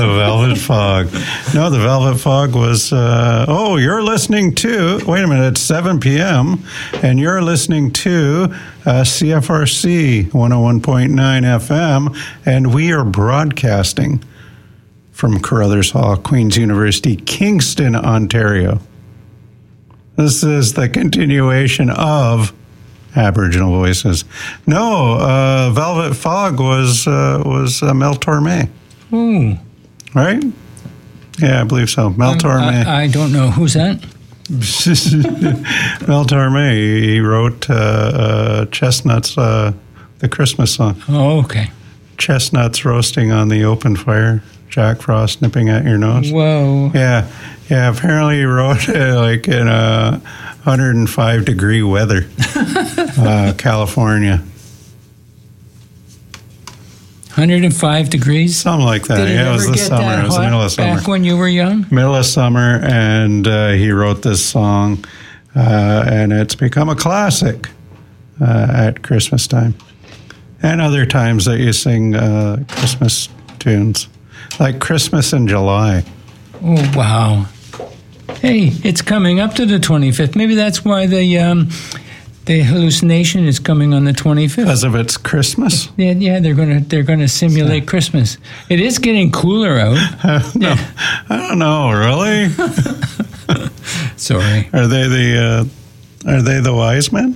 The Velvet Fog. No, the Velvet Fog was, you're listening to, wait a minute, it's 7 p.m., and you're listening to CFRC 101.9 FM, and we are broadcasting from Carruthers Hall, Queen's University, Kingston, Ontario. This is the continuation of Aboriginal Voices. No, Velvet Fog was Mel Torme. Ooh. Right? Yeah, I believe so. Mel Torme. I don't know. Who's that? Mel Torme. He wrote Chestnuts, the Christmas song. Oh, okay. Chestnuts roasting on the open fire. Jack Frost nipping at your nose. Whoa. Yeah. Apparently he wrote it like in 105-degree weather, California. 105 degrees? Something like that. Did it was the summer. It was the middle of summer. Back when you were young? Middle of summer, and he wrote this song, and it's become a classic at Christmas time. And other times that you sing Christmas tunes, like Christmas in July. Oh, wow. Hey, it's coming up to the 25th. Maybe that's why the hallucination is coming on the 25th. Because of its Christmas? Yeah, they're gonna simulate Christmas. It is getting cooler out. No, I don't know, really. Sorry. Are they the wise men?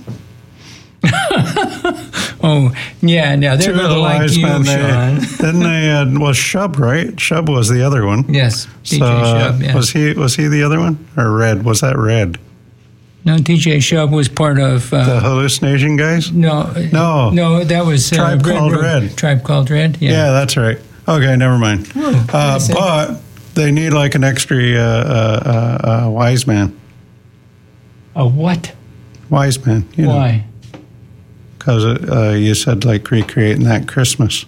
Oh, yeah. Now they're the like wise you, men. Sean. Didn't they? Was Shub, right? Shub was the other one. Yes, DJ Shub. Yeah. Was he the other one, or Red? Was that Red? No, DJ Shub was part of the hallucination guys. No, that was Tribe Called Red. Tribe Called Red. Yeah, that's right. Okay, never mind. But they need like an extra wise man. A what? Wise man. Why? Because you said like recreating that Christmas.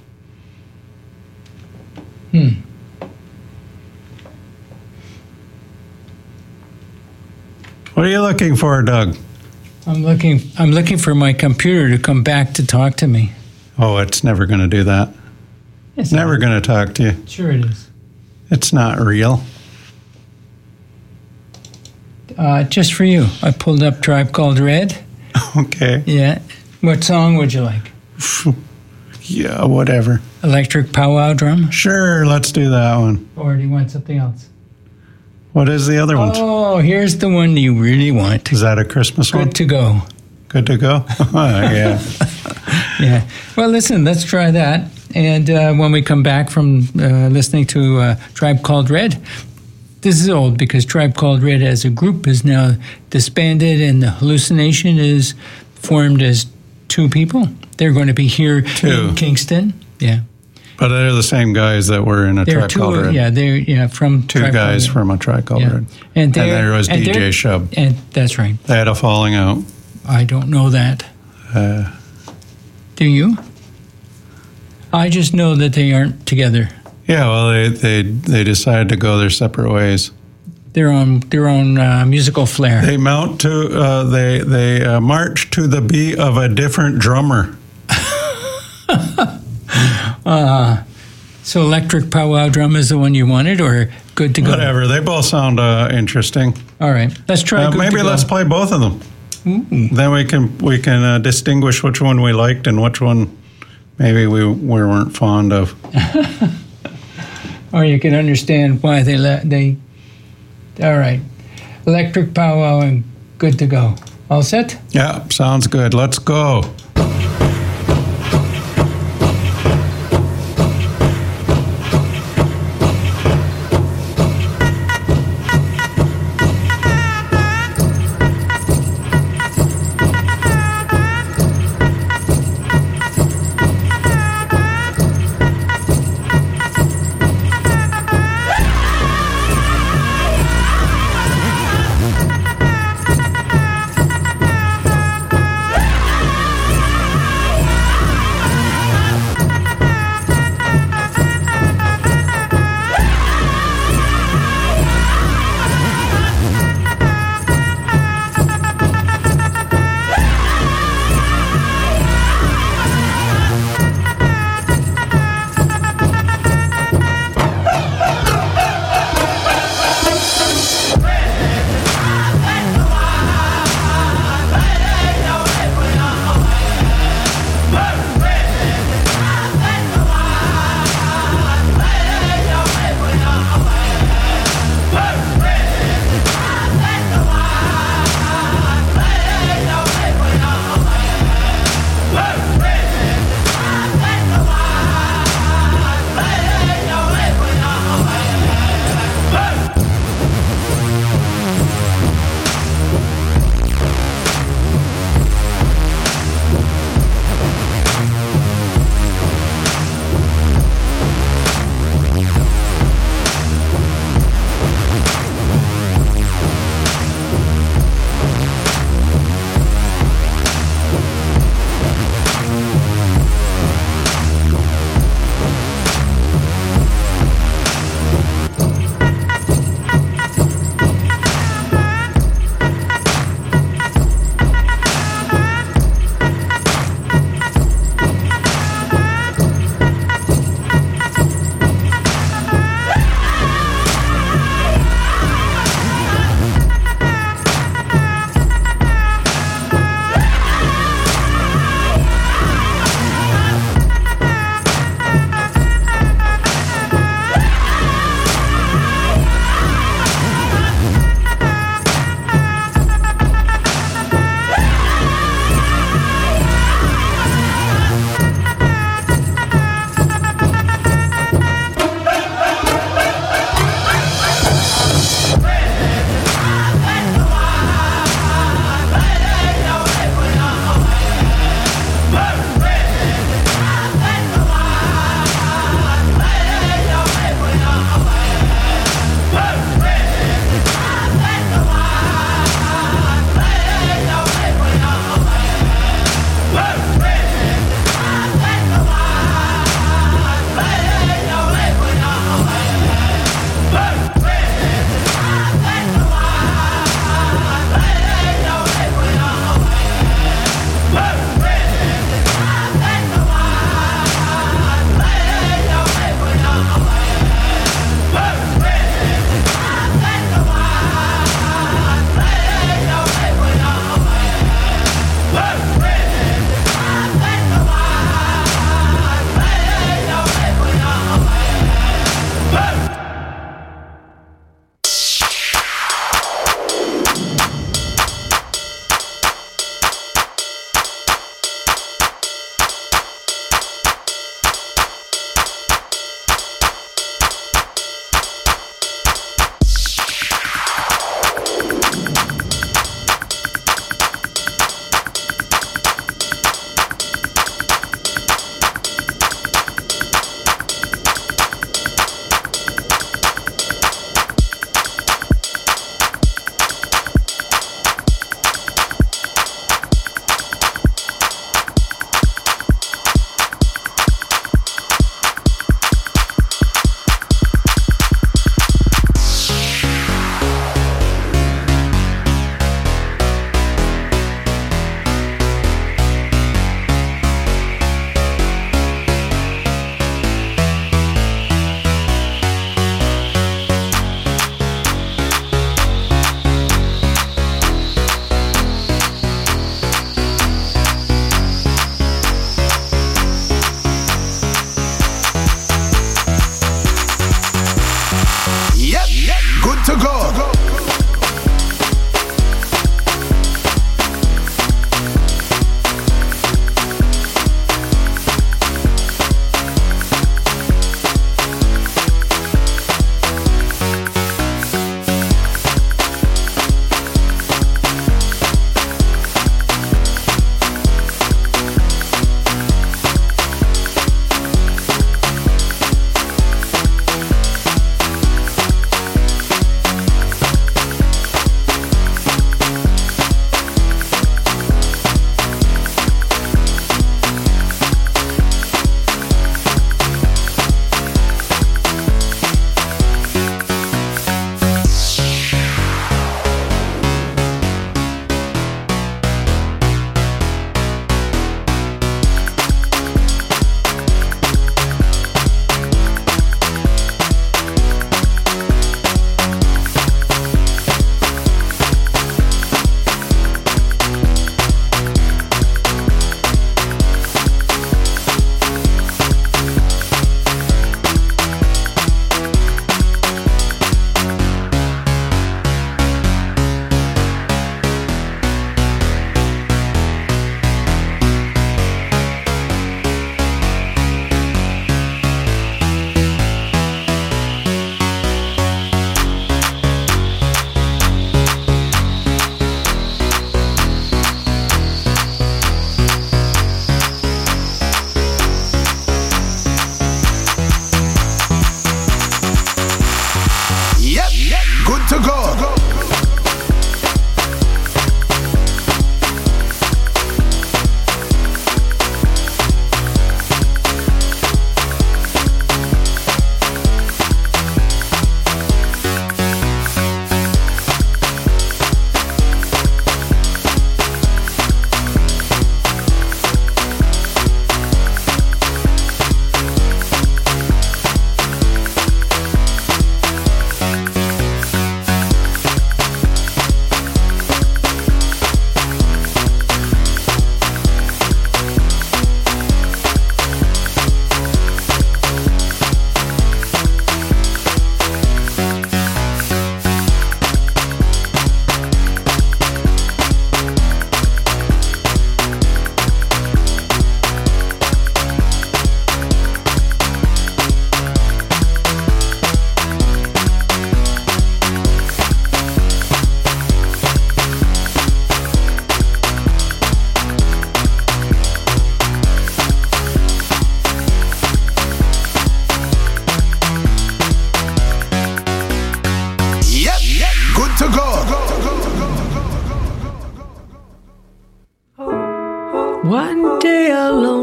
What are you looking for, Doug? I'm looking for my computer to come back to talk to me. Oh, it's never going to do that. It's never going to talk to you. Sure it is. It's not real. Just for you, I pulled up Tribe Called Red. Okay. Yeah. What song would you like? Yeah, whatever. Electric Powwow Drum? Sure, let's do that one. Or do you want something else? What is the other one? Oh, here's the one you really want. Is that a Christmas one? Good to Go. Good to Go? Yeah. Yeah. Well, listen, let's try that. And when we come back from listening to Tribe Called Red, this is old because Tribe Called Red as a group is now disbanded and the hallucination is formed as two people. They're going to be here in Kingston. Yeah. But they're the same guys that were in a Tribe Called Red. Yeah, they're from two Tribe guys from a Tribe Called Red. And there was DJ Shub. And that's right. They had a falling out. I don't know that. Do you? I just know that they aren't together. Yeah, well, they decided to go their separate ways. Their own musical flair. They march to the beat of a different drummer. So Electric Powwow Drum is the one you wanted, or Good to Go? Whatever. They both sound interesting. All right, let's try. Maybe let's play both of them. Ooh. Then we can distinguish which one we liked and which one maybe we weren't fond of. Or you can understand why they. All right, Electric Powwow and Good to Go. All set? Yeah, sounds good. Let's go.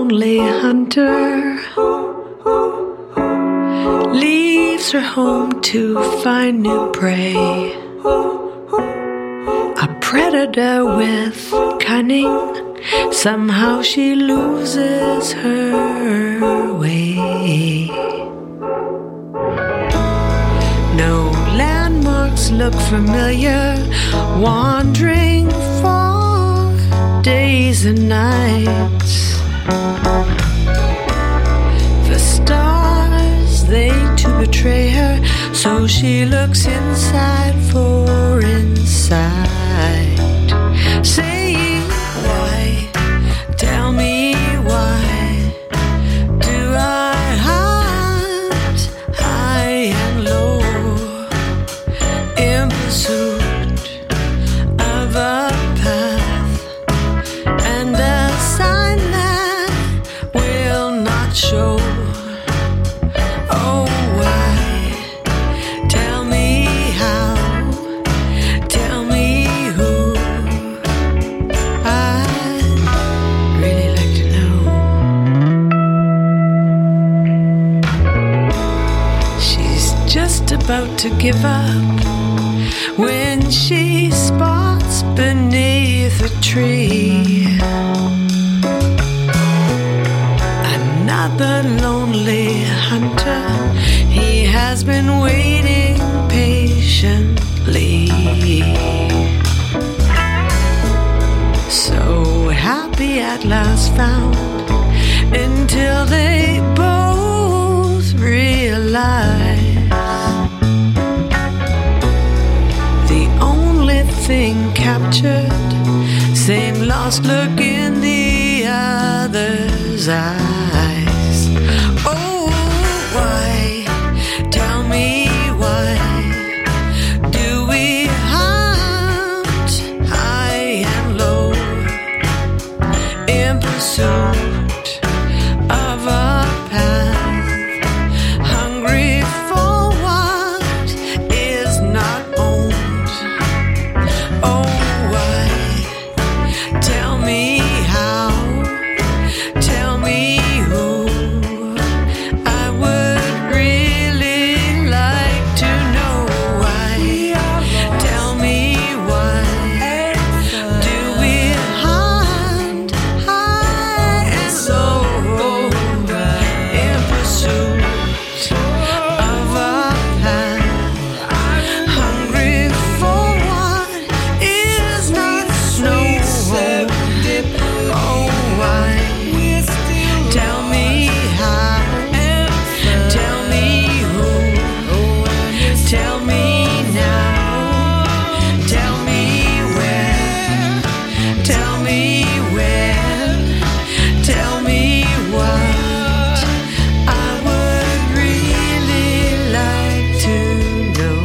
lonely hunter leaves her home to find new prey. A predator with cunning, somehow she loses her way. No landmarks look familiar, wandering for days and nights. The stars, they too betray her, so she looks inside for insight. Saying, why, tell me why do I hunt high and low in pursuit of a path and a sign that will not show? Oh, why? Tell me how, tell me who. I'd really like to know. She's just about to give up when she spots beneath a tree another lonely hunter. He has been waiting patiently. So happy at last found, until they both realize the only thing captured, same lost look in the other's eyes. Oh, why, tell me why do we hunt high and low in pursuit of a path, hungry for what is not owned? Oh, why, tell me how, tell me who. I would really like to know why. Tell me why do we hunt high and low in pursuit of a path, hungry for what is not known? Oh, why? Tell me how, tell me who, tell me now, tell me where, tell me when, tell me what. I would really like to know.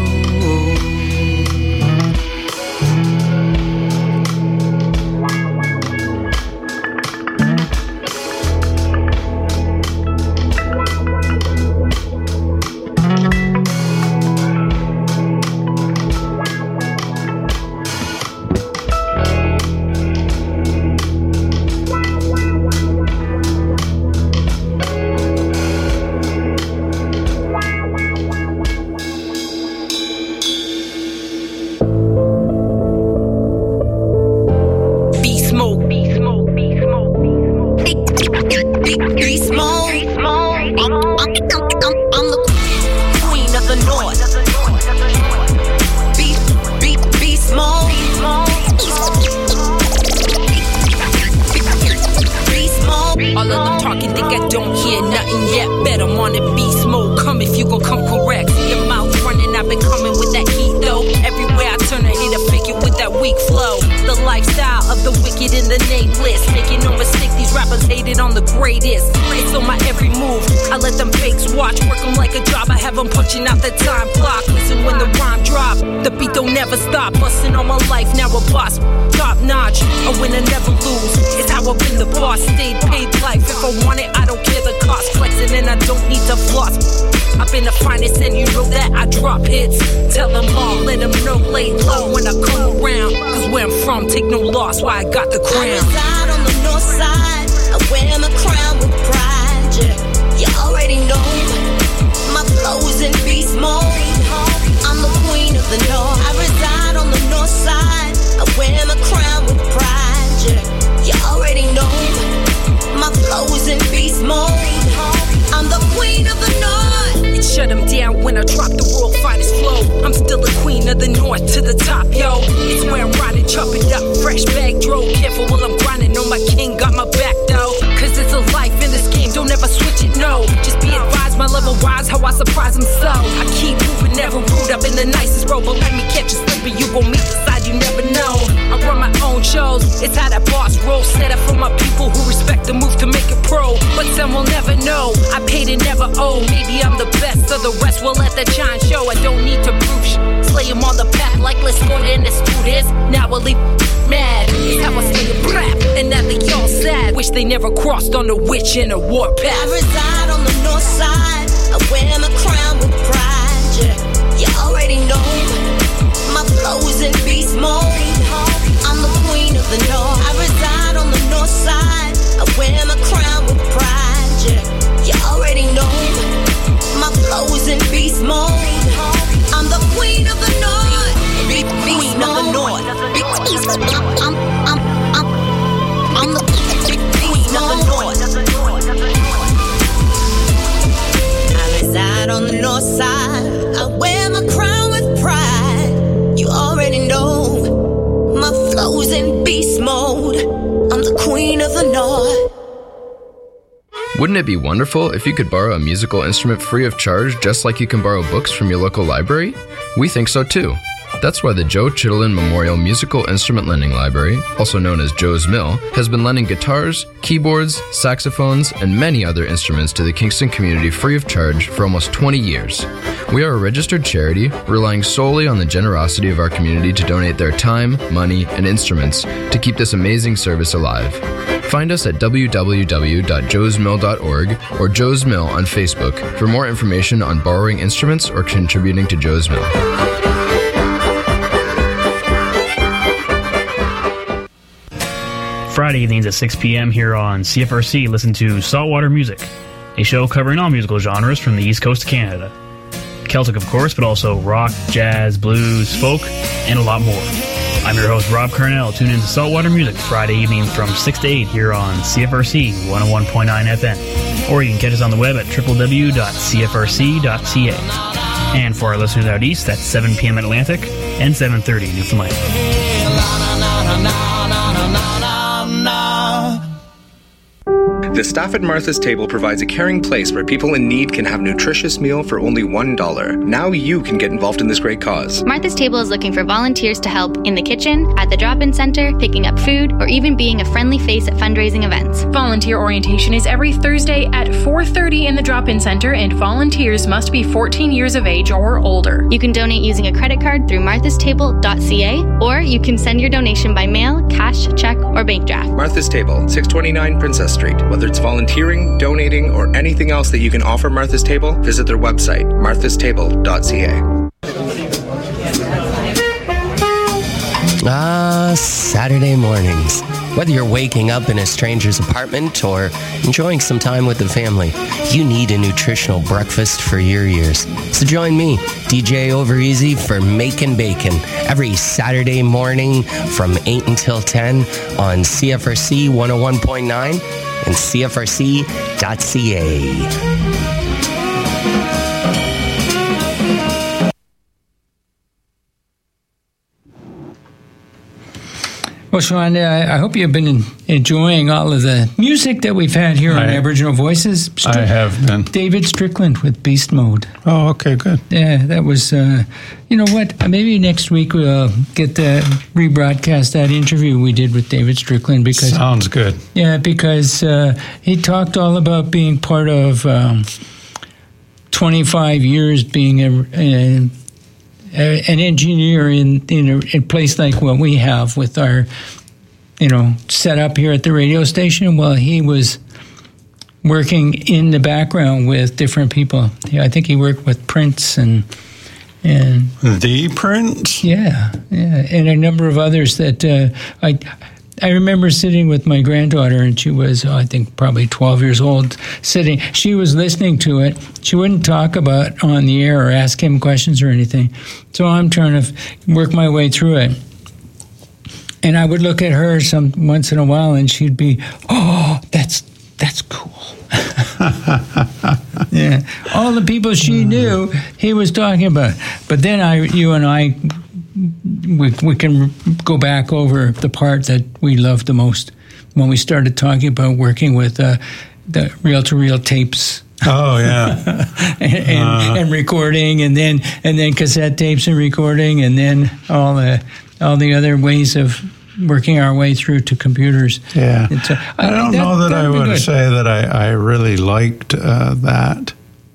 Beast Mode. Beast Mode. Beast Mode. Beast Mode. I'm the queen of the north. Beast Mode. Beast Mode. All of them talking, think I don't hear nothing yet. Bet I'm on the beast mode. Come if you gon' come correct. See your mouth running, I've been coming with that heat though. Everywhere I turn, I hit a figure with that weak flow. The lifestyle of the wicked and the nameless. Making no mistake, these rappers hated on the greatest. It's on my every move. I let them fakes watch, work them like a job. I have them punching out the time clock. Listen when the rhyme drop. The beat don't never stop. Busting all my life, now a boss. Top notch, a winner never lose. It's how I've been the boss. Stayed paid life. If I want it, I don't care the cost. Flexing and I don't need to floss. I've been the finest and you know that I drop hits. Tell them all, let them know, lay low when I come around. Cause where I'm from, take no loss, why I got the crown. I reside on the north side, I wear my crown with pride, yeah. You already know my flow's in beast mode. I'm the queen of the north. I reside on the north side. I wear my crown with pride, yeah. You already know my flow's in beast mode. I'm the queen of the north. It shut him down when I dropped the world finest flow. I'm still the queen of the north to the top, yo. It's where I'm riding, chop it up, fresh bag drove. Careful while I'm grinding, know my king got my back though. Cause it's a life in this game, don't ever switch it, no. Just be advised, my level rise, how I surprise him so. I keep moving, never rude, up in the nicest road. But let me catch you slipping, you gon' meet the side you never know. I run my own shows, it's how that boss roll. Set up for my people who respect the move to make it pro. But some will never know, I paid and never owe. Maybe I'm the best, so the rest will let the shine show. I don't need to prove slay him on the path like let's go then let's do this. Now I'll leave mad, it's how I stay a brap. And now they all sad, wish they never crossed on the witch in a warpath. I reside on the north side, I wear my crown with pride, yeah. You already know my flow's in beast mode. I'm the queen of the north. I reside on the north side, I wear my crown with pride, yeah. You already know my flow's in beast mode. I'm the queen of the north. Queen of the north. I'm the queen of the north. I reside on the north side. I wear my crown with pride. You already know my flow's in beast mode. I'm the queen of the north. Wouldn't it be wonderful if you could borrow a musical instrument free of charge just like you can borrow books from your local library? We think so too. That's why the Joe Chittenden Memorial Musical Instrument Lending Library, also known as Joe's Mill, has been lending guitars, keyboards, saxophones, and many other instruments to the Kingston community free of charge for almost 20 years. We are a registered charity, relying solely on the generosity of our community to donate their time, money, and instruments to keep this amazing service alive. Find us at www.joesmill.org or Joe's Mill on Facebook for more information on borrowing instruments or contributing to Joe's Mill. Friday evenings at 6 p.m. here on CFRC, listen to Saltwater Music, a show covering all musical genres from the East Coast of Canada. Celtic, of course, but also rock, jazz, blues, folk, and a lot more. I'm your host, Rob Carnell. Tune in to Saltwater Music Friday evening from 6 to 8 here on CFRC 101.9 FM. Or you can catch us on the web at www.cfrc.ca. And for our listeners out east, that's 7 p.m. Atlantic and 7:30 Newfoundland. The staff at Martha's Table provides a caring place where people in need can have a nutritious meal for only $1. Now you can get involved in this great cause. Martha's Table is looking for volunteers to help in the kitchen, at the drop-in center, picking up food, or even being a friendly face at fundraising events. Volunteer orientation is every Thursday at 4:30 in the drop-in center, and volunteers must be 14 years of age or older. You can donate using a credit card through marthastable.ca, or you can send your donation by mail, cash, check, or bank draft. Martha's Table, 629 Princess Street. Whether it's volunteering, donating, or anything else that you can offer Martha's Table, visit their website, marthastable.ca. Saturday mornings. Whether you're waking up in a stranger's apartment or enjoying some time with the family, you need a nutritional breakfast for your ears. So join me, DJ Overeasy, for Makin' Bacon every Saturday morning from 8 until 10 on CFRC 101.9 and CFRC.ca. Well, Sean, I hope you've been enjoying all of the music that we've had here on Aboriginal Voices. I have been. David Strickland with Beast Mode. Oh, okay, good. Yeah, that was, you know what, maybe next week we'll get to rebroadcast that interview we did with David Strickland. Because sounds good. Yeah, because he talked all about being part of 25 years being an engineer in a place like what we have with our, set up here at the radio station. Well, he was working in the background with different people. I think he worked with Prince and the Prince. Yeah, and a number of others that I remember sitting with my granddaughter, and she was, I think, probably 12 years old, sitting. She was listening to it. She wouldn't talk about on the air or ask him questions or anything. So I'm trying to work my way through it. And I would look at her once in a while, and she'd be, "Oh, that's cool." Yeah, all the people she knew, he was talking about. But then you and I, we can go back over the part that we loved the most when we started talking about working with the reel-to-reel tapes. Oh yeah, and recording, and then cassette tapes and recording, and then all the other ways of working our way through to computers. Yeah, I don't know that I would say that I really liked that.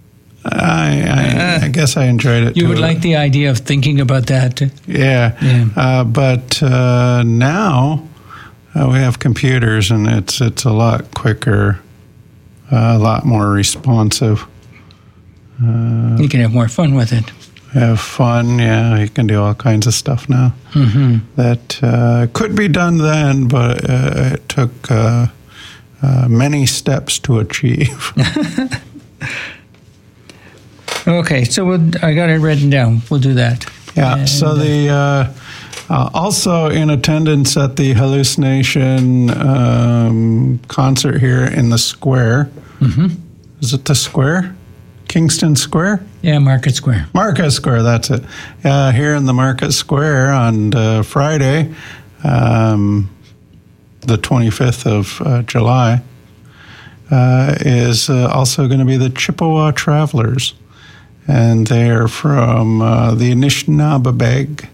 I guess I enjoyed it. You would like the idea of thinking about that. Yeah. But now we have computers, and it's a lot quicker, a lot more responsive. You can have more fun with it. Have fun, yeah. You can do all kinds of stuff now that could be done then, but it took many steps to achieve. Okay, so I got it written down. We'll do that. Yeah. And so the also in attendance at the Hallucination concert here in the Square. Mm-hmm. Is it the Square? Kingston Square? Yeah, Market Square. Market Square, that's it. Here in the Market Square on Friday, the 25th of July, is also going to be the Chippewa Travelers. And they are from the Anishinaabeg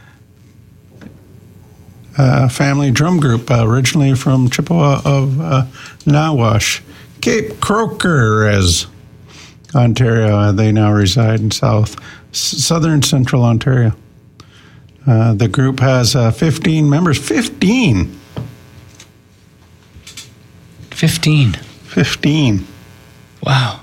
family drum group, originally from Chippewa of Nawash, Cape Croker, Ontario. They now reside in southern central Ontario. The group has 15 members. 15! 15. Wow.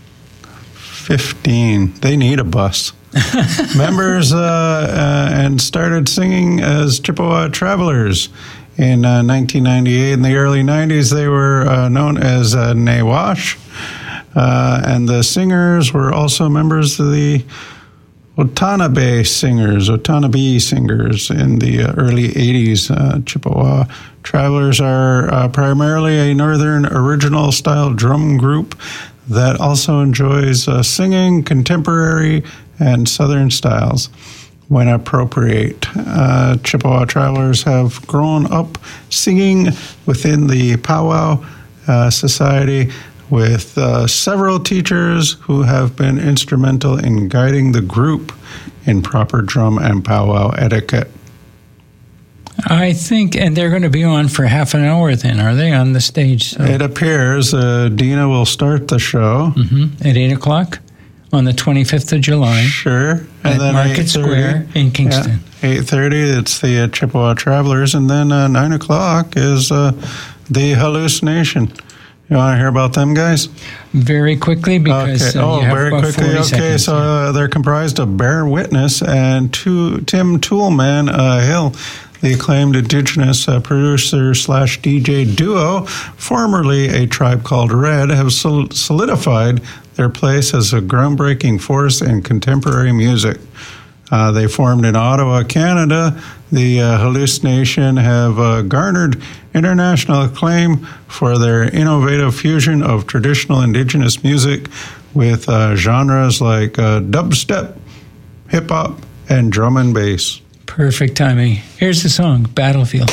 15. They need a bus. Members and started singing as Chippewa Travelers in 1998. In the early 90s, they were known as Nawash. And the singers were also members of the Otanabee singers in the early 80s. Chippewa Travelers are primarily a northern original style drum group that also enjoys singing contemporary and southern styles when appropriate. Chippewa Travelers have grown up singing within the Powwow Society with several teachers who have been instrumental in guiding the group in proper drum and powwow etiquette. I think, and they're going to be on for half an hour then, are they, on the stage? So. It appears Dina will start the show. At 8 o'clock on the 25th of July. Sure. And then Market Square in Kingston. Yeah, 8:30, it's the Chippewa Travelers, and then 9 o'clock is the Hallucination. You want to hear about them guys? Very quickly, because you have very about quickly. 40 seconds. So they're comprised of Bear Witness and Tim Toolman Hill, the acclaimed Indigenous producer/DJ duo, formerly a Tribe Called Red, have solidified their place as a groundbreaking force in contemporary music. They formed in Ottawa, Canada. The Hallucination have garnered international acclaim for their innovative fusion of traditional Indigenous music with genres like dubstep, hip-hop, and drum and bass. Perfect timing. Here's the song, Battlefield.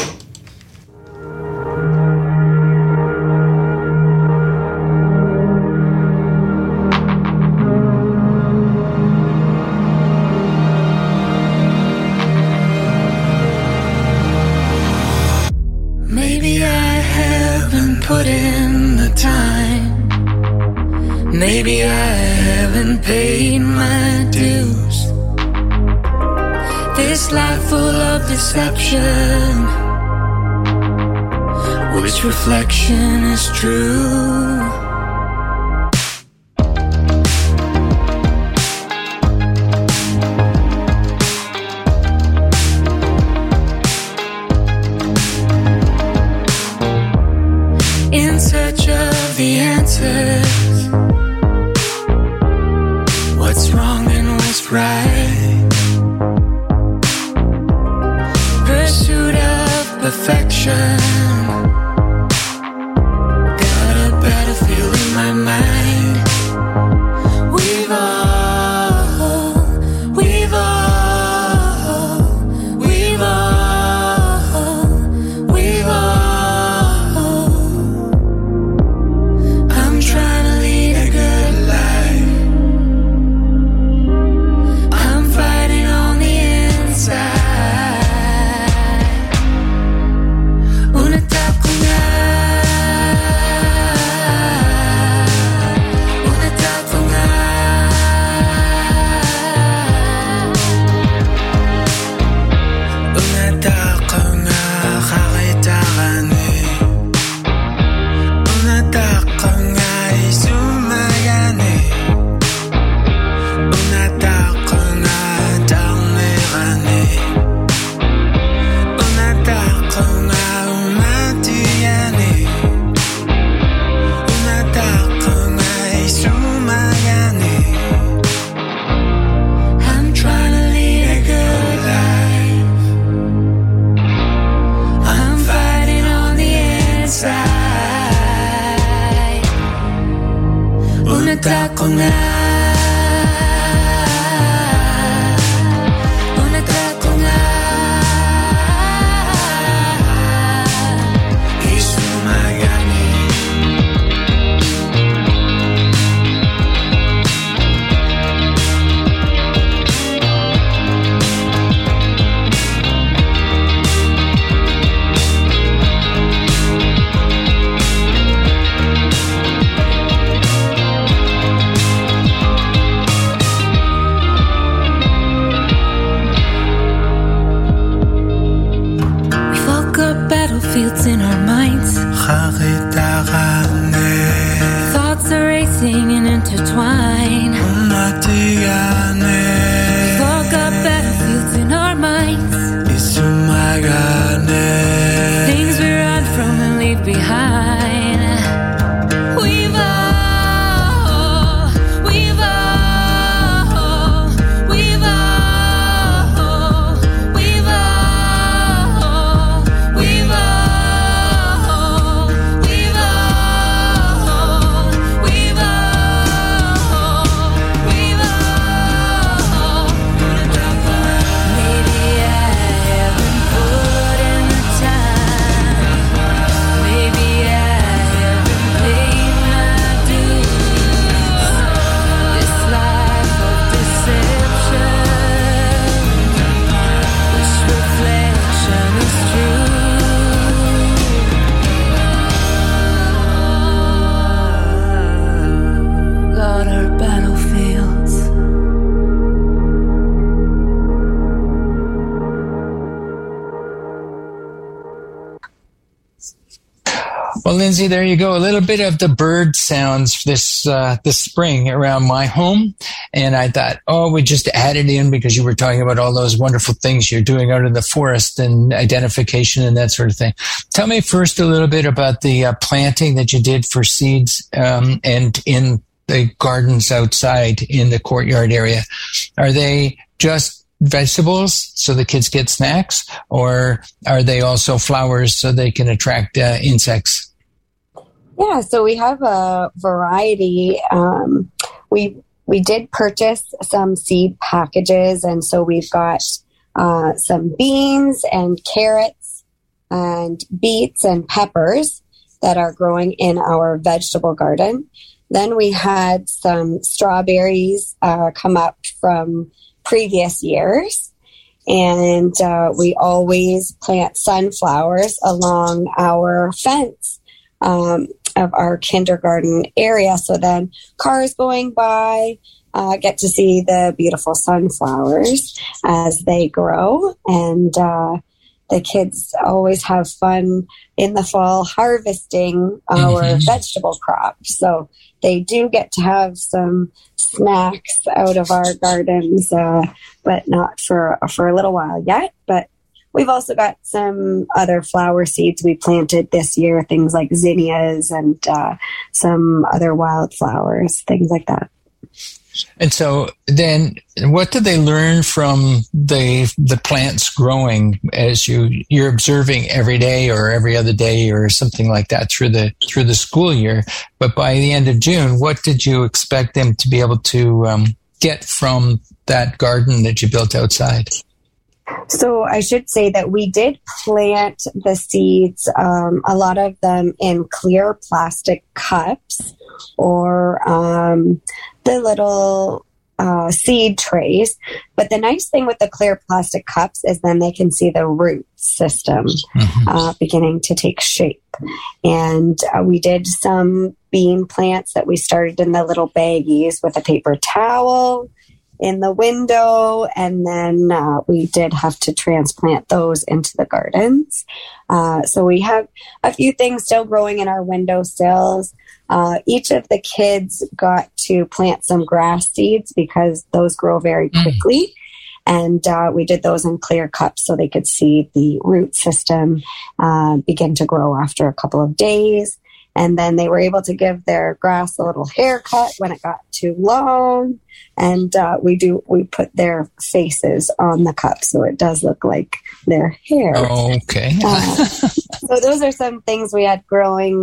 Maybe I haven't put in the time. Maybe I haven't paid my dues. This life full of deception, which reflection is true? light. Pursuit of perfection. Got a battlefield in my mind. We've all I'm trying to lead a good life. I'm fighting on the inside. Unatako nga. Unatako nga. Unatako nga. Kakitakan eh. Unatako nga isumayan eh. Unatako nga taungiran eh. Unatako nga umatiyan eh. Unatako nga isumayan eh. I'm trying to lead a good life. I'm fighting on the inside. Unatako nga. Unatako nga. Isumayan eh. We've all got battlefields in our minds. Kakitakan eh. Thoughts are racing and intertwined. Umatiyan eh. We've all got battlefields in our minds. Isumayan eh. Things we run from and leave behind. We've all, we've all, we've all, we've all, we've all, we've all, we've all, we've all. Maybe I haven't put in the time. Maybe I haven't paid my dues. This life of deception, this reflection is true. Got our battlefields. Well, Lindsay, there you go. A little bit of the bird sounds this spring around my home. And I thought, we just add it in because you were talking about all those wonderful things you're doing out in the forest and identification and that sort of thing. Tell me first a little bit about the planting that you did for seeds and in the gardens outside in the courtyard area. Are they just vegetables so the kids get snacks, or are they also flowers so they can attract insects? Yeah, so we have a variety. We did purchase some seed packages, and so we've got some beans and carrots and beets and peppers that are growing in our vegetable garden. Then we had some strawberries come up from previous years, and we always plant sunflowers along our fence of our kindergarten area. So then cars going by get to see the beautiful sunflowers as they grow. And the kids always have fun in the fall harvesting our vegetable crops. So they do get to have some snacks out of our gardens, but not for a little while yet. But we've also got some other flower seeds we planted this year, things like zinnias and some other wildflowers, things like that. And so then what do they learn from the plants growing as you're observing every day or every other day or something like that through the school year? But by the end of June, what did you expect them to be able to get from that garden that you built outside? So I should say that we did plant the seeds, a lot of them in clear plastic cups or the little seed trays. But the nice thing with the clear plastic cups is then they can see the root system beginning to take shape. And we did some bean plants that we started in the little baggies with a paper towel in the window, and then we did have to transplant those into the gardens. So we have a few things still growing in our windowsills. Each of the kids got to plant some grass seeds because those grow very quickly. And we did those in clear cups so they could see the root system begin to grow after a couple of days. And then they were able to give their grass a little haircut when it got too long. And we put their faces on the cup so it does look like their hair. Oh, okay. So those are some things we had growing,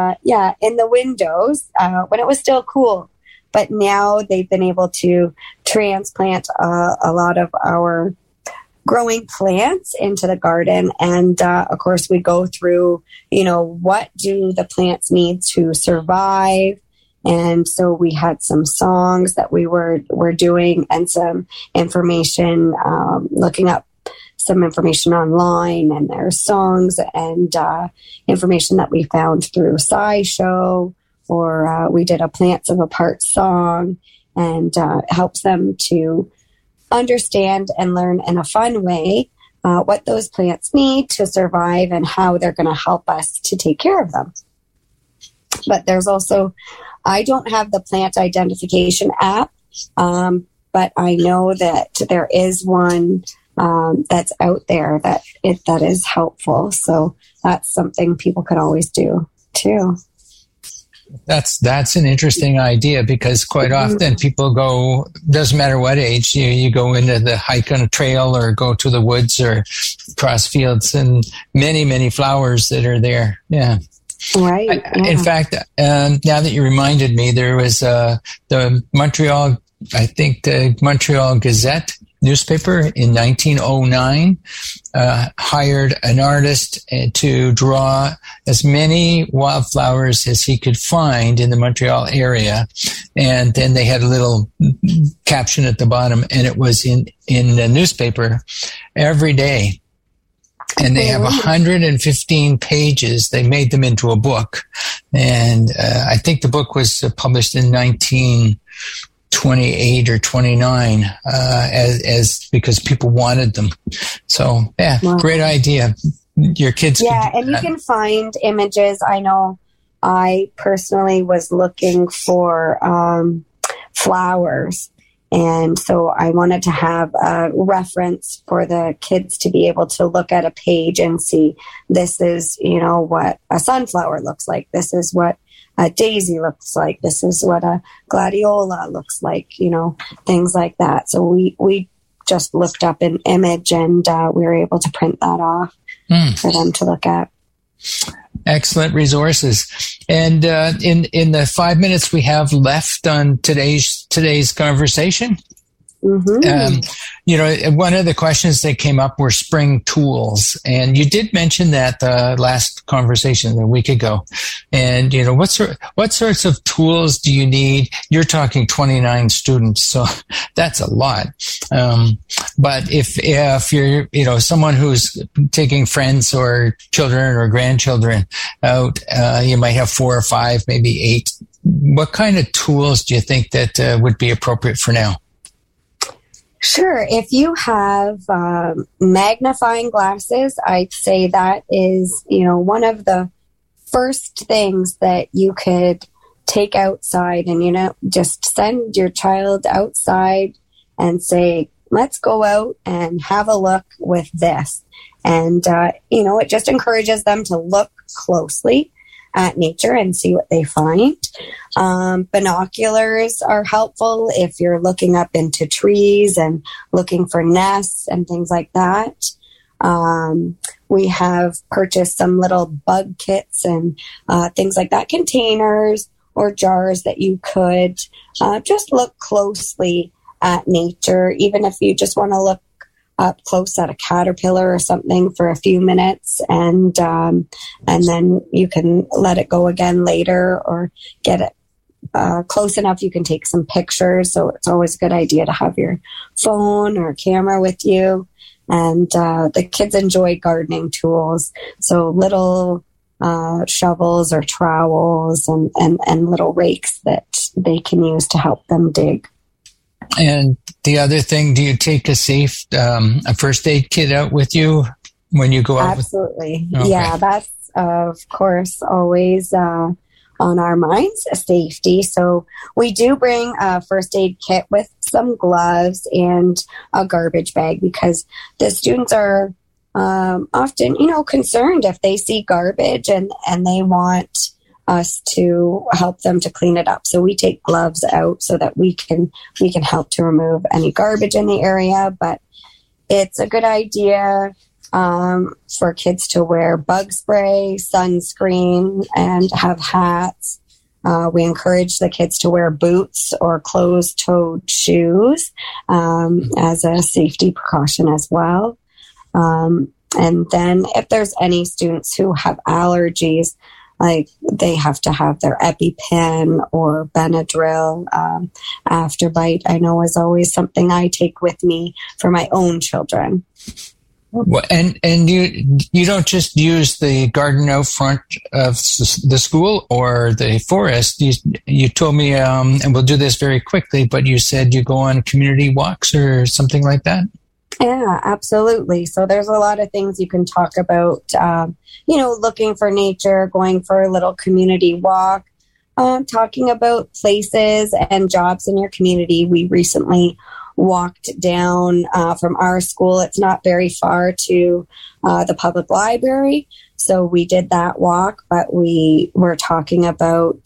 in the windows when it was still cool. But now they've been able to transplant a lot of our growing plants into the garden. And of course, we go through, what do the plants need to survive? And so we had some songs that we were doing and some information, looking up some information online, and there's songs and information that we found through SciShow, or we did a Plants of a Part song, and helps them to understand and learn in a fun way what those plants need to survive and how they're going to help us to take care of them. But there's also, I don't have the plant identification app, but I know that there is one that's out there that is helpful. So that's something people can always do too. That's an interesting idea, because quite often people go, doesn't matter what age, you go into the hike on a trail or go to the woods or cross fields, and many, many flowers that are there. Yeah. Right. In fact, now that you reminded me, there was the Montreal Gazette newspaper in 1909 hired an artist to draw as many wildflowers as he could find in the Montreal area, and then they had a little caption at the bottom, and it was in the newspaper every day. And they have 115 pages. They made them into a book, and I think the book was published in 1928 or 29, as because people wanted them. So, Great idea. Your kids. Yeah, and you can find images. I know I personally was looking for flowers. And so I wanted to have a reference for the kids to be able to look at a page and see, this is, what a sunflower looks like. This is what a daisy looks like. This is what a gladiola looks like, things like that. So we just looked up an image, and we were able to print that off for them to look at. Excellent resources. And in the 5 minutes we have left on today's conversation, one of the questions that came up were spring tools, and you did mention that last conversation a week ago. And what sorts of tools do you need? You're talking 29 students, so that's a lot. But if you're someone who's taking friends or children or grandchildren out, you might have 4 or 5, maybe 8. What kind of tools do you think that would be appropriate for now? Sure. If you have magnifying glasses, I'd say that is, one of the first things that you could take outside, and, just send your child outside and say, let's go out and have a look with this. And, it just encourages them to look closely at nature and see what they find. Binoculars are helpful if you're looking up into trees and looking for nests and things like that. We have purchased some little bug kits and things like that, containers or jars that you could just look closely at nature, even if you just want to look up close at a caterpillar or something for a few minutes, and then you can let it go again later, or get it close enough you can take some pictures. So it's always a good idea to have your phone or camera with you. And the kids enjoy gardening tools, so little shovels or trowels and little rakes that they can use to help them dig. And the other thing, do you take a first aid kit out with you when you go out? Absolutely. Okay. Yeah, that's, of course, always on our minds, safety. So we do bring a first aid kit with some gloves and a garbage bag, because the students are often, concerned if they see garbage and they want us to help them to clean it up. So we take gloves out so that we can help to remove any garbage in the area. But it's a good idea for kids to wear bug spray, sunscreen, and have hats. We encourage the kids to wear boots or closed-toed shoes as a safety precaution as well. And then if there's any students who have allergies, like they have to have their EpiPen or Benadryl. Afterbite, I know, is always something I take with me for my own children. Well, and you don't just use the garden out front of the school or the forest. You told me, and we'll do this very quickly, but you said you go on community walks or something like that? Yeah, absolutely. So there's a lot of things you can talk about, looking for nature, going for a little community walk, talking about places and jobs in your community. We recently walked down from our school. It's not very far to the public library. So we did that walk, but we were talking about,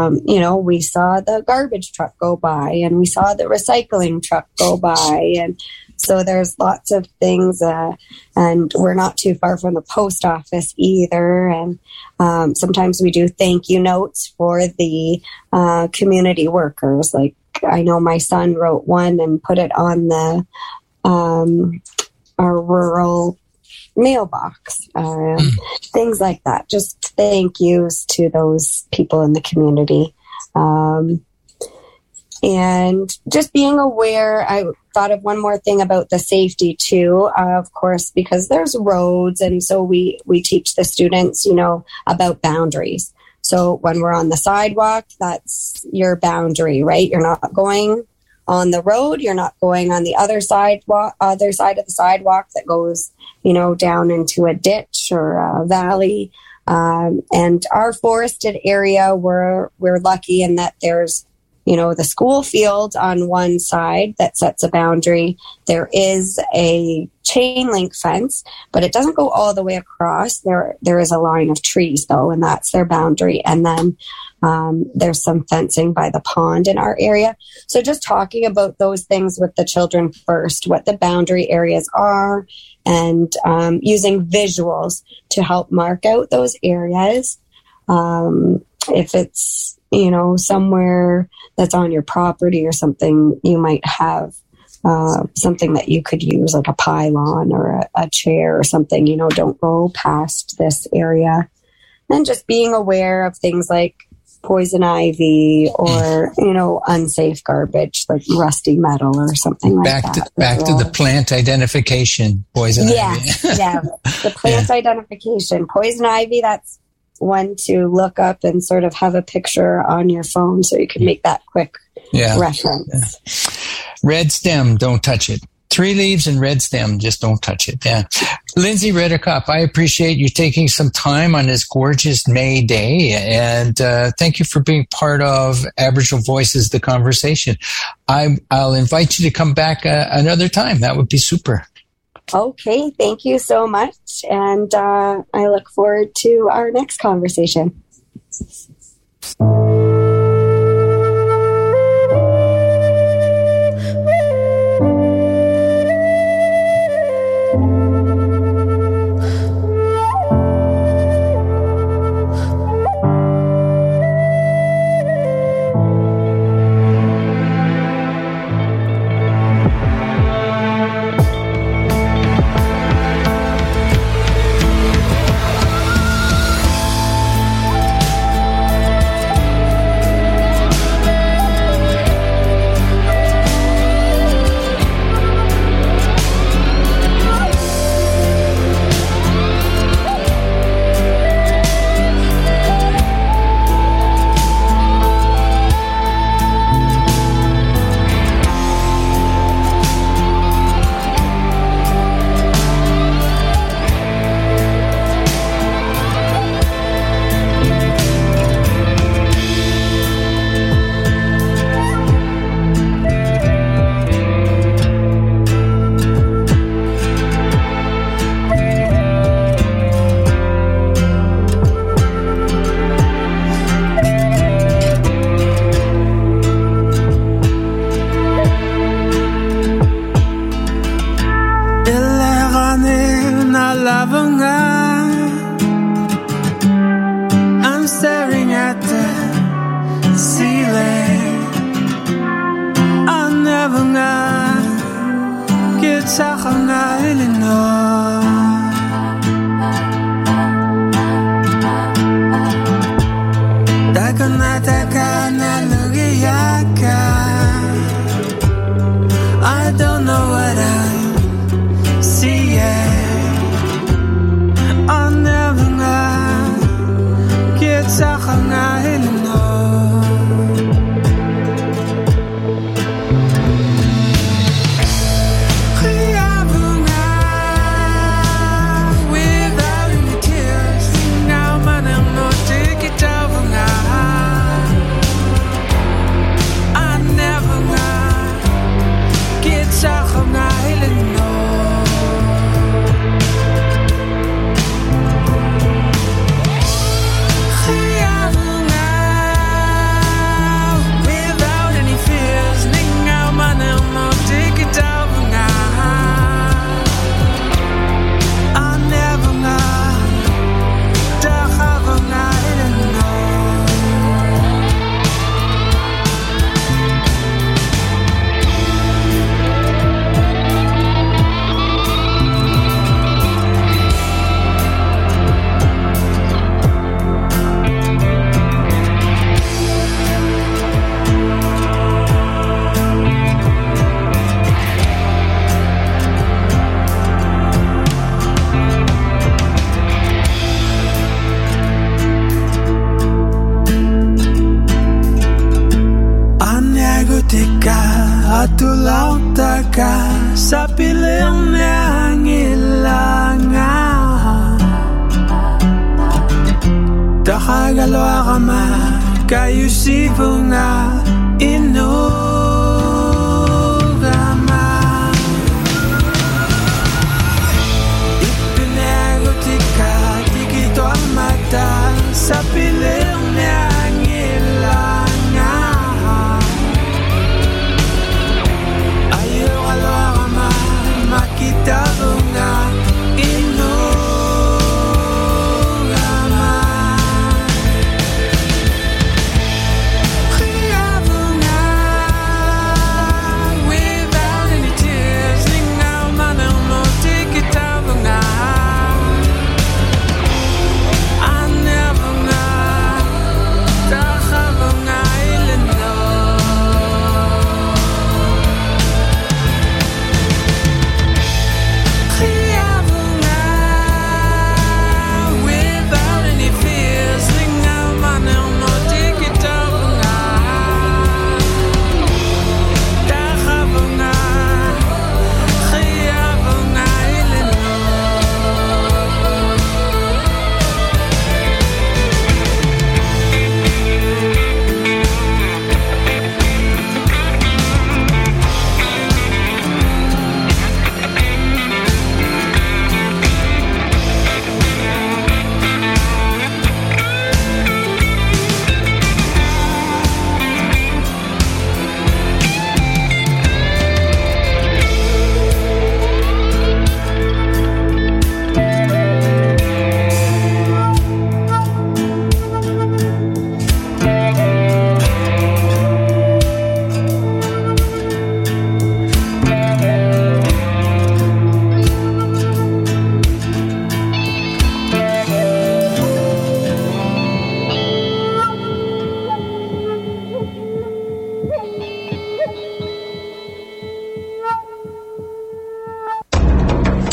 we saw the garbage truck go by and we saw the recycling truck go by. And so there's lots of things, and we're not too far from the post office either. And sometimes we do thank you notes for the community workers. Like, I know my son wrote one and put it on the our rural mailbox, things like that. Just thank yous to those people in the community. And just being aware, I thought of one more thing about the safety too, of course, because there's roads. And so we teach the students, about boundaries. So when we're on the sidewalk, that's your boundary, right? You're not going on the road. You're not going on the other side of the sidewalk that goes, down into a ditch or a valley. And our forested area, we're lucky in that there's, the school field on one side that sets a boundary. There is a chain link fence, but it doesn't go all the way across. There is a line of trees, though, and that's their boundary. And then there's some fencing by the pond in our area. So just talking about those things with the children first, what the boundary areas are, and using visuals to help mark out those areas. If it's, somewhere that's on your property or something, you might have something that you could use, like a pylon or a chair or something, don't go past this area. And just being aware of things like poison ivy or, unsafe garbage, like rusty metal or something like that. Back to the plant identification, poison ivy. Yeah, the plant identification. Poison ivy, that's one to look up and sort of have a picture on your phone so you can make that quick reference. Yeah. Red stem, don't touch it. 3 leaves and red stem, just don't touch it. Yeah. Lindsay Redekop, I appreciate you taking some time on this gorgeous May day, and thank you for being part of Aboriginal Voices, the conversation. I'll invite you to come back another time. That would be super. Okay, thank you so much. And I look forward to our next conversation. I'm staring at the ceiling. I never get I don't know what I'm seeing. I never get without any tears. Now man, I'm not taking it over now. I never get without any fears. Now man, I'm not taking it over now. I never atulaw taka sa piling ng ilangan. Dakagalwa ka ma kayo sipo nga inugama. Ipinagot ka, tikito ang mata sa piling ng ilangan. Makita mo nga inugama. Kaya mo nga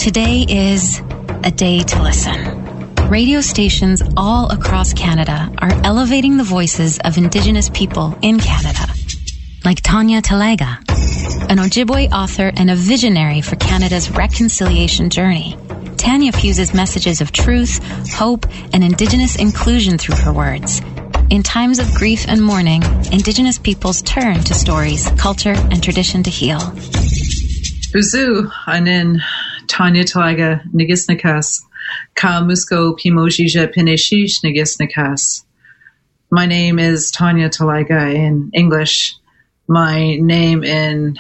Today is a day to listen. Radio stations all across Canada are elevating the voices of Indigenous people in Canada, like Tanya Talaga, an Ojibwe author and a visionary for Canada's reconciliation journey. Tanya fuses messages of truth, hope, and Indigenous inclusion through her words. In times of grief and mourning, Indigenous peoples turn to stories, culture, and tradition to heal. Uzu anin Tanya Talaga Nigisnikas, Ka Musko Pimojija Pineshish Nigisnikas. My name is Tanya Talaga in English. My name in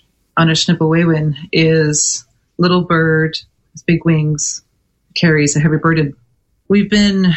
Anishinaabe is Little Bird with Big Wings, carries a heavy burden. We've been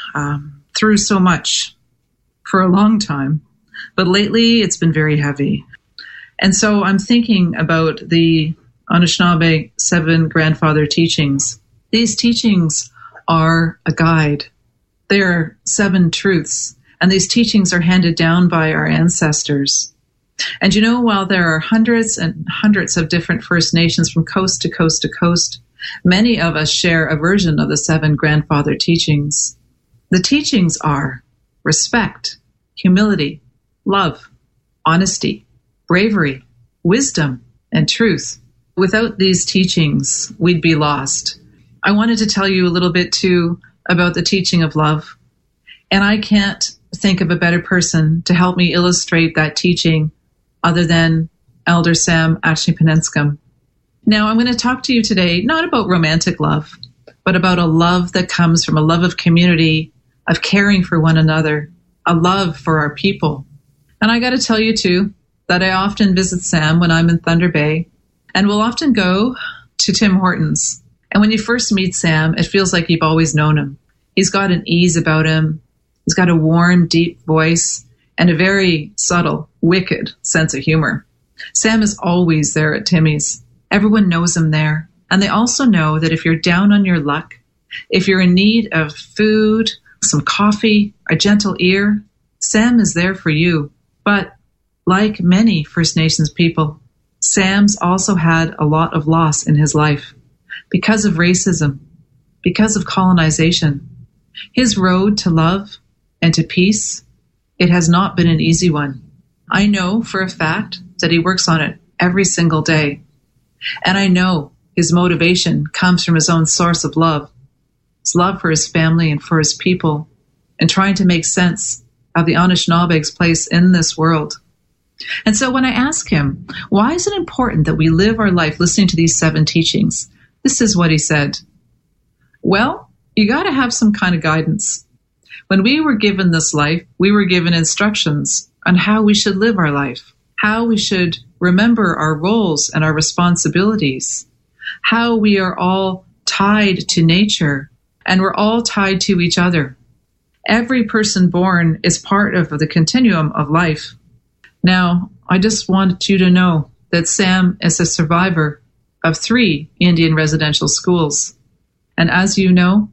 through so much for a long time, but lately it's been very heavy. And so I'm thinking about the Anishinaabe 7 grandfather teachings. These teachings are a guide. They are 7 truths, and these teachings are handed down by our ancestors. And you know, while there are hundreds and hundreds of different First Nations from coast to coast to coast, many of us share a version of the 7 grandfather teachings. The teachings are respect, humility, love, honesty, bravery, wisdom, and truth. Without these teachings, we'd be lost. I wanted to tell you a little bit, too, about the teaching of love. And I can't think of a better person to help me illustrate that teaching other than Elder Sam Achneepenenskum. Now, I'm going to talk to you today not about romantic love, but about a love that comes from a love of community, of caring for one another, a love for our people. And I got to tell you, too, that I often visit Sam when I'm in Thunder Bay, and we'll often go to Tim Hortons. And when you first meet Sam, it feels like you've always known him. He's got an ease about him. He's got a warm, deep voice and a very subtle, wicked sense of humor. Sam is always there at Timmy's. Everyone knows him there. And they also know that if you're down on your luck, if you're in need of food, some coffee, a gentle ear, Sam is there for you. But like many First Nations people, Sam's also had a lot of loss in his life because of racism, because of colonization. His road to love and to peace, it has not been an easy one. I know for a fact that he works on it every single day. And I know his motivation comes from his own source of love. His love for his family and for his people, and trying to make sense of the Anishinaabeg's place in this world. And so when I ask him, why is it important that we live our life listening to these 7 teachings? This is what he said. Well, you got to have some kind of guidance. When we were given this life, we were given instructions on how we should live our life, how we should remember our roles and our responsibilities, how we are all tied to nature, and we're all tied to each other. Every person born is part of the continuum of life. Now, I just want you to know that Sam is a survivor of 3 Indian residential schools. And as you know,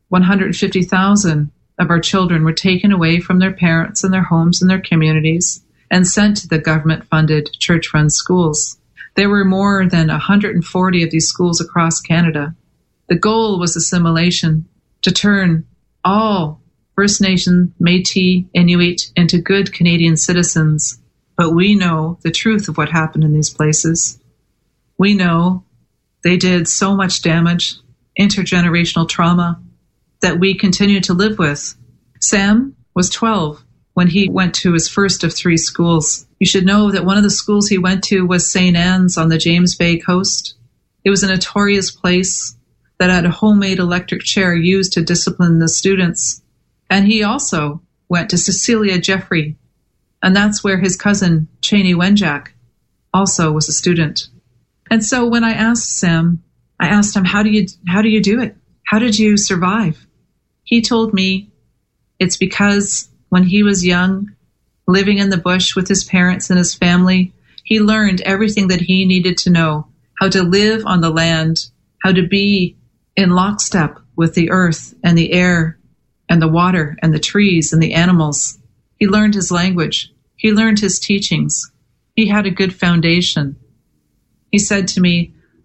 150,000 of our children were taken away from their parents and their homes and their communities and sent to the government-funded church-run schools. There were more than 140 of these schools across Canada. The goal was assimilation, to turn all First Nation, Métis, Inuit into good Canadian citizens. But we know the truth of what happened in these places. We know they did so much damage, intergenerational trauma, that we continue to live with. Sam was 12 when he went to his first of 3 schools. You should know that one of the schools he went to was St. Anne's on the James Bay coast. It was a notorious place that had a homemade electric chair used to discipline the students. And he also went to Cecilia Jeffrey, and that's where his cousin, Cheney Wenjack, also was a student. And so when I asked Sam, I asked him, how do you do it? How did you survive? He told me it's because when he was young, living in the bush with his parents and his family, he learned everything that he needed to know, how to live on the land, how to be in lockstep with the earth and the air and the water and the trees and the animals. He learned his language. He learned his teachings. He had a good foundation. He said to me,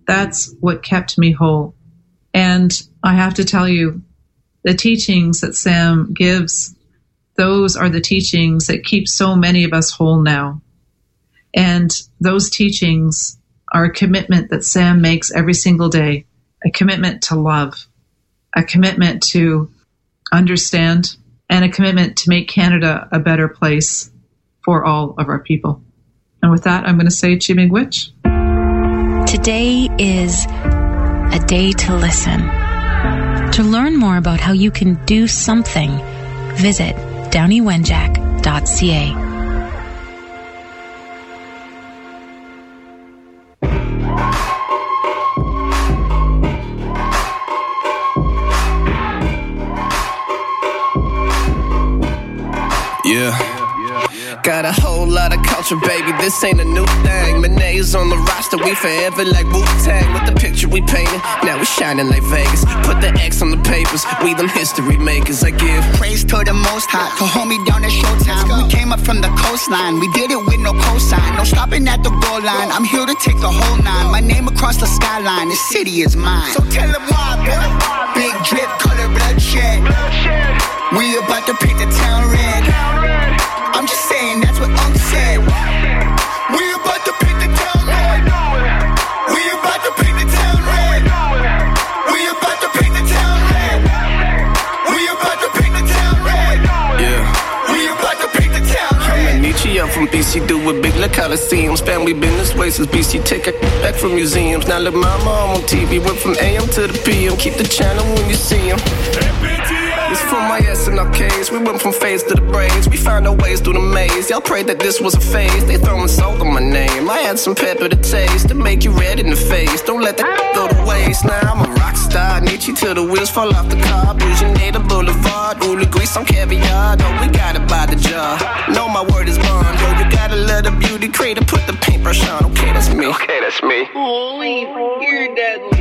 That's what kept me whole. And I have to tell you, the teachings that Sam gives, those are the teachings that keep so many of us whole now. And those teachings are a commitment that Sam makes every single day, a commitment to love, a commitment to understand, and a commitment to make Canada a better place for all of our people. And with that, I'm going to say Chi-miigwech. Today is a day to listen. To learn more about how you can do something, visit downiewenjack.ca. Yeah. Got a whole lot of culture, baby, this ain't a new thing. Monet's on the roster, we forever like Wu-Tang. With the picture we painted, now we shining like Vegas. Put the X on the papers, we them history makers. I give praise to the most high, to hold me down at showtime. We came up from the coastline, we did it with no cosign. No stopping at the goal line, I'm here to take the whole nine. My name across the skyline, this city is mine. So tell them why, boy. Big drip, color bloodshed. We about to paint the town red. I'm just saying, that's what Unc said. We about to paint the town red. We about to paint the town red. We about to paint the town red. We about to paint the town red. Yeah. We about to paint the town red. I'm Nietzsche up from BC, do it big like Coliseums. Family been this way since BC, take a back from museums. Now look, my mom on TV, went from AM to the PM. Keep the channel when you see him. It's from my S and our K's. We went from phase to the braids. We found our ways through the maze. Y'all prayed that this was a phase. They throwing salt on my name. I had some pepper to taste to make you red in the face. Don't let that go to waste. Now I'm a rock star. Nietzsche till the wheels fall off the car. Bougie Boulevard. Ooly grease on caviar. No, we got it by the jar. No, my word is bond. Yo, you gotta let a beauty creator put the paintbrush on. Okay, that's me. Okay, that's me. Holy, you're deadly.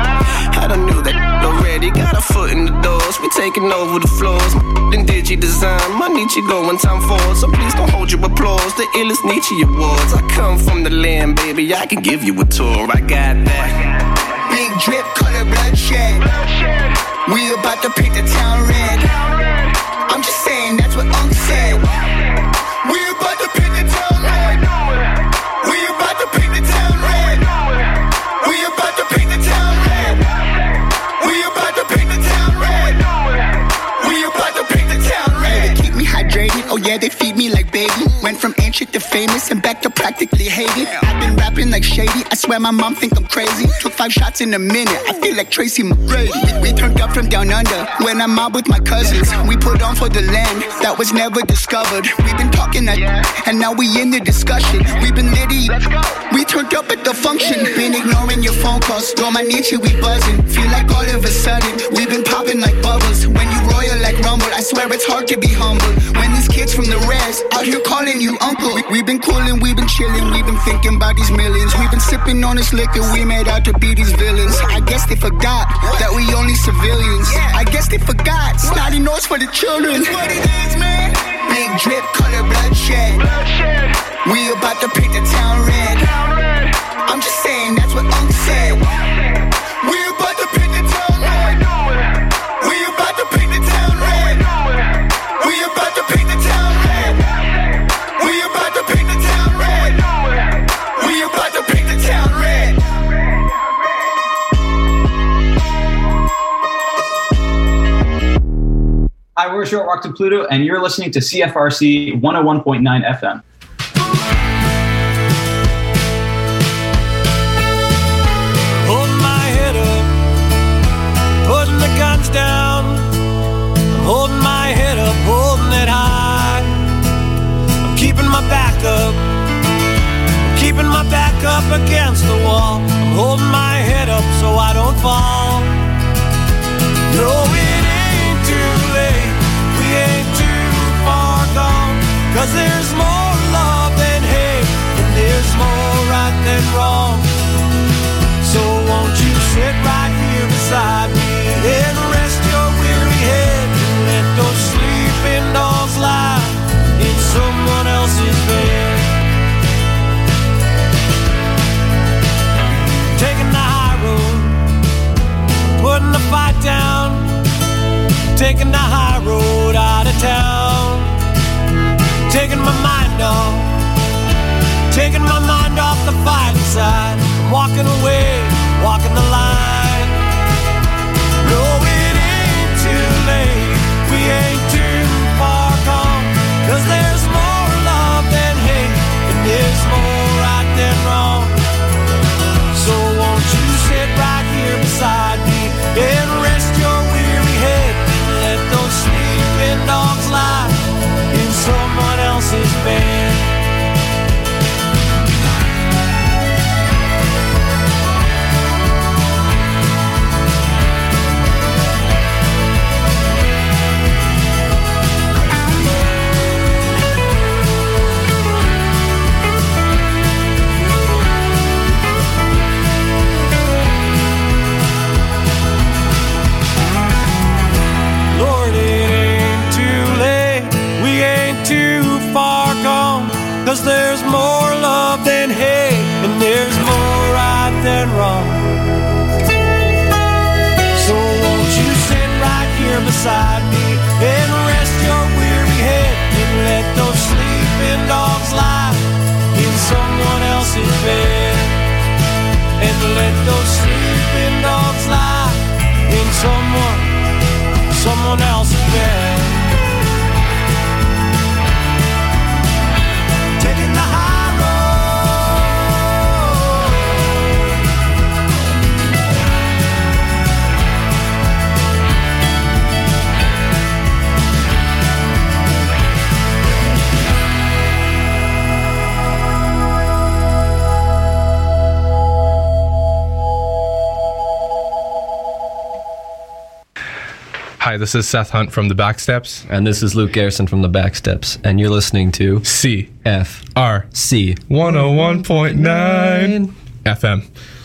I done knew that already. Got a foot in the doors. We taking over the floors. Then digi design. My Nietzsche going time forward. So please don't hold your applause. The illest Nietzsche awards. I come from the land, baby. I can give you a tour. I got that. Big drip, color bloodshed. We about to paint the town red. I'm just saying, that's what Unc said. We about to paint the town red. We about to paint the town red. We about to paint the town red. We about to paint the town red. We about to paint the town red. They keep me hydrated, oh yeah, they feed me like baby. Went from ancient to famous and back to practically hated. I've been rapping like Shady, I swear my mom think I'm crazy. Took 5 shots in a minute, I feel like Tracy McGrady. We turned up from down under, when I'm out with my cousins. We put on for the land that was never discovered. We've been talking that, and now we in the discussion. We've been litty, we turned up at the function. Been ignoring your phone calls, throw my Nietzsche, we buzzing. Feel like all of a sudden, we've been popping like bubbles. When you royal like Rumble, I swear it's hard to be humble. When these kids from the res out here calling you uncle. We've been coolin', we've been chillin', we've been thinking about these millions. We've been sipping on this liquor, we made out to be these villains. I guess they forgot that we only civilians. I guess they forgot snotty nose for the children. That's what it is, man. Big drip, color bloodshed. We about to paint the town red. I'm just saying, that's what Unc said. We about to paint the town red. We about to paint the town red. We about to paint the town red. We about to paint the town red. We about to paint the town red. Hi, we're Short Walk to Pluto, and you're listening to CFRC 101.9 FM. Holding my head up, putting the guns down. I'm holding my head up, holding it high. I'm keeping my back up, keeping my back up against the wall. I'm holding my head up so I don't fall. No, it ain't too late, we ain't too far gone, 'cause there's more taking the high road out of town, taking my mind off the fighting side. I'm walking away, walking the line. No, it ain't too late, we ain't too far gone, 'cause there's more love than hate, and there's more right than wrong. So won't you sit right here beside me and rest your weary head, and let those sleeping dogs lie in someone else's bed. Lord, it ain't too late, we ain't too far gone, 'cause there's more love than hate, and there's more right than wrong. So won't you sit right here beside me and rest your weary head, and let those sleeping dogs lie in someone else's bed, and let those sleeping dogs lie in someone else's bed. Taking the high Hi, this is Seth Hunt from the Backsteps. And this is Luke Garrison from the Backsteps. And you're listening to CFRC 101.9 FM.